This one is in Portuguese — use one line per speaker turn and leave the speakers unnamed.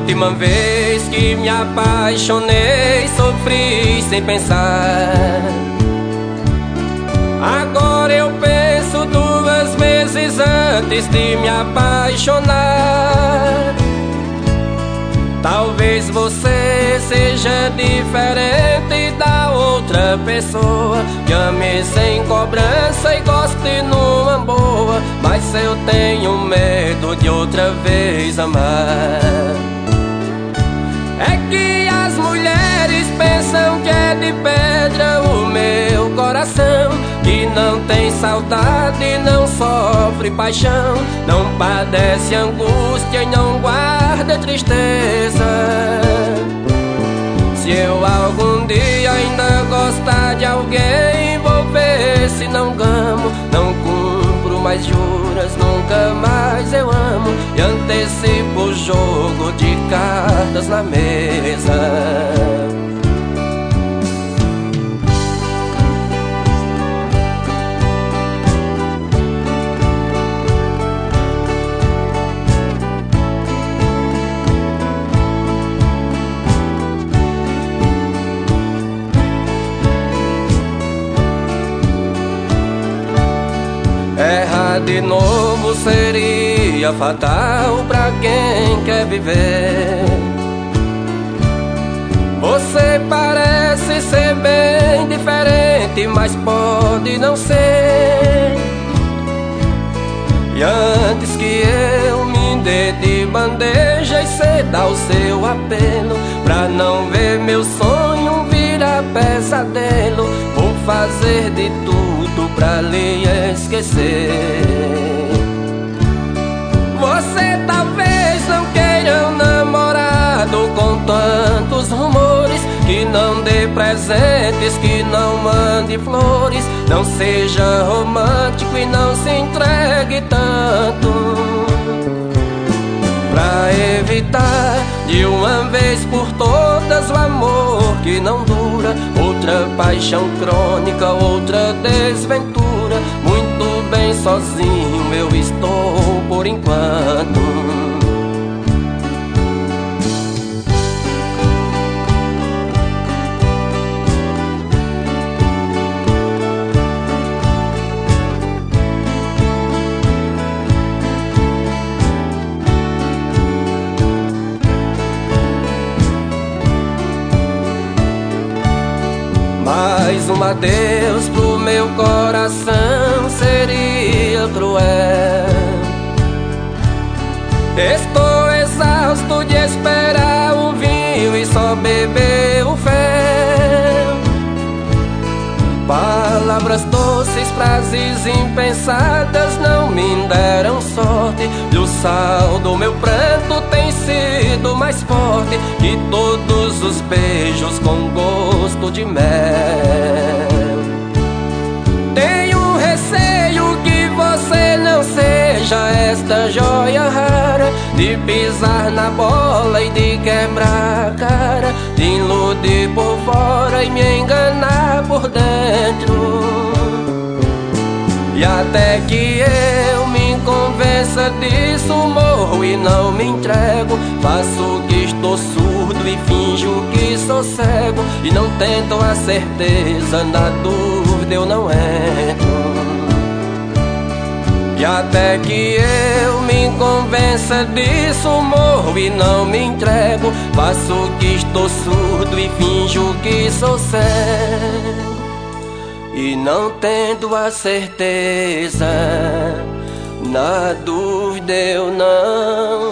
última vez que me apaixonei, sofri sem pensar. Agora eu penso 2 vezes antes de me apaixonar. Talvez você seja diferente da outra pessoa, que ame sem cobrança e goste numa boa. Mas eu tenho medo de outra vez amar. É que as mulheres pensam que é de pedra o meu coração, que não tem saudade, não sofre paixão, não padece angústia e não guarda tristeza. Se eu algum dia ainda gostar de alguém, vou ver se não gamo, não cumpro mais juras, nunca mais eu amo, e antecipo o jogo de cartas na mesa. Errar de novo seria fatal pra quem quer viver. Você parece ser bem diferente, mas pode não ser. E antes que eu me dê de bandeja e ceda ao seu apelo, pra não ver meu sonho virar pesadelo, vou fazer de tudo pra lhe esquecer. Você talvez não queira um namorado com tantos rumores, que não dê presentes, que não mande flores, não seja romântico e não se entregue tanto. Pra evitar de uma vez por todas o amor que não dura, outra paixão crônica, outra desventura, muito bem sozinho eu estou por enquanto. Mais um adeus pro meu coração seria cruel. Estou exausto de esperar um vinho e só beber o fel. Palavras doces, frases impensadas não me deram sorte, e o sal do meu pranto tem sido mais forte que todos os beijos com gosto de mel. Tenho receio que você não seja esta joia rara, de pisar na bola e de quebrar a cara, de iludir por fora e me enganar por dentro. E até que eu me convença disso, morro e não me entrego, faço que estou surdo e finjo que sou cego, e não tento a certeza, na dúvida eu não entro. E até que eu me convença disso, morro e não me entrego, faço que estou surdo e finjo que sou cego, e não tendo a certeza, na dúvida eu não